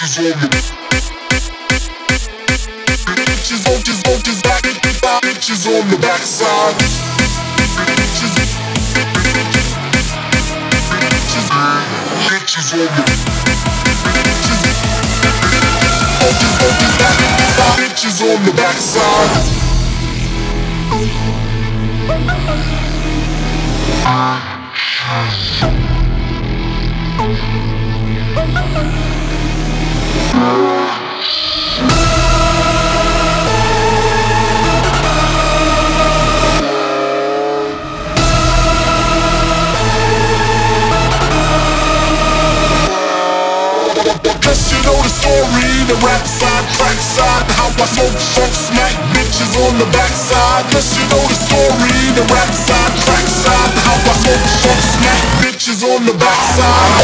bitches on the bitches on the backside. Bitches on the bitches on the backside. Guess you know the story, the rap side, crack side, how I smoke, smack bitches on the backside. Guess you know the story, the rap side, crack side, how I smoke, smack bitches on the backside.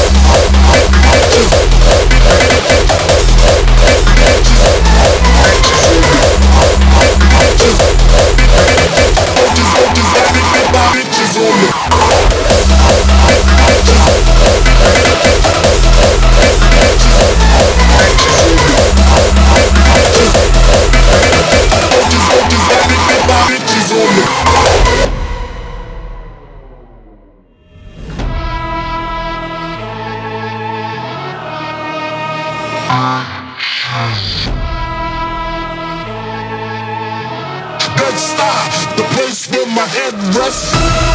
Bed-Stuy, the place where my head rests.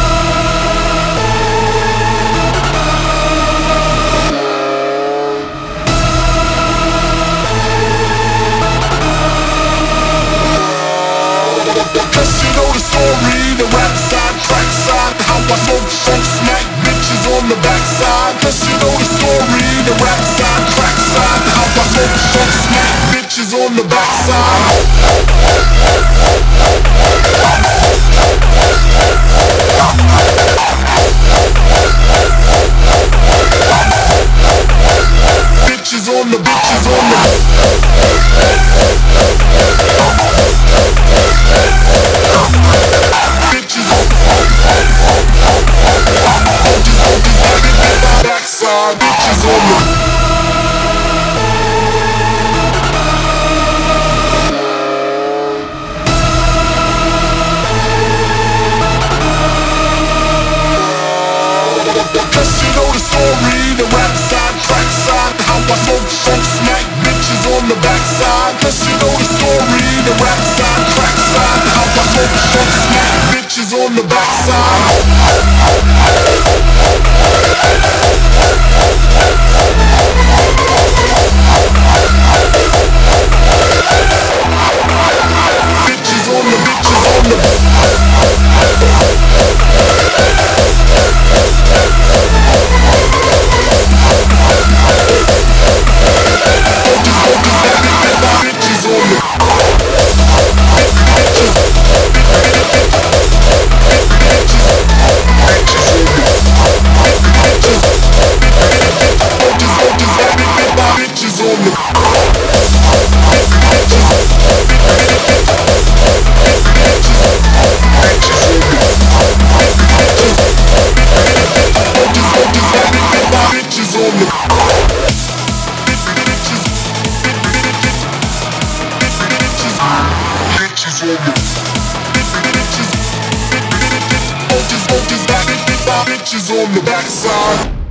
Guess you know the story, the rap side, crack side, how I smoke, smack bitches on the backside. Guess you know the story, the rap side, crack side, how I smoke, smack bitches on the backside. Bitches on the backside, bitches on the guess you know the story, the rap side, crack side, how I smoke, smack bitches on the backside. Guess you know the story, the rap side, crack side, how I smoke, smack bitches on the backside. Bitches on the backside.